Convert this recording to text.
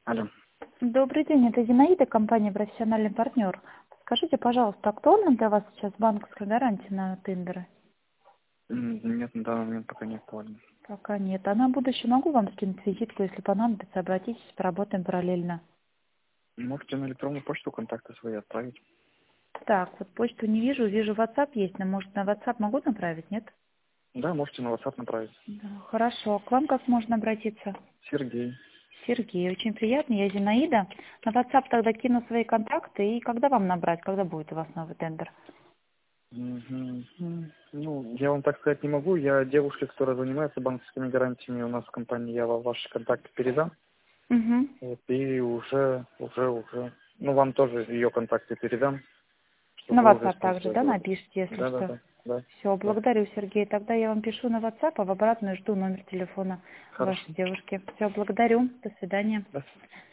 Алло. Добрый день, это Зинаида, компания «Профессиональный партнер». Скажите, пожалуйста, актуальна для вас сейчас банковская гарантия на тендеры? Нет, на данный момент пока не актуально. Пока нет. А на будущее могу вам скинуть визитку, если понадобится, обратитесь, поработаем параллельно. Можете на электронную почту контакты свои отправить. Так, вот почту не вижу, вижу WhatsApp есть, но может на WhatsApp могу направить, нет? Да, можете на WhatsApp направить. Да, хорошо. К вам как можно обратиться? Сергей. Сергей, очень приятно, я Зинаида. На WhatsApp тогда кину свои контакты, и когда вам набрать, когда будет у вас новый тендер? Ну, я вам так сказать не могу. Я девушке, которая занимается банковскими гарантиями у нас в компании, я вам ваши контакты передам. Угу. Вот, и уже. Ну, вам тоже ее контакты передам, На чтобы вы уже WhatsApp с ней также, да, связывались. напишите, если Да, да, что. да, да, Все, да. благодарю, Сергей. Тогда я вам пишу на WhatsApp, а в обратную жду номер телефона Хорошо. вашей девушки. Все, благодарю. До свидания. Да.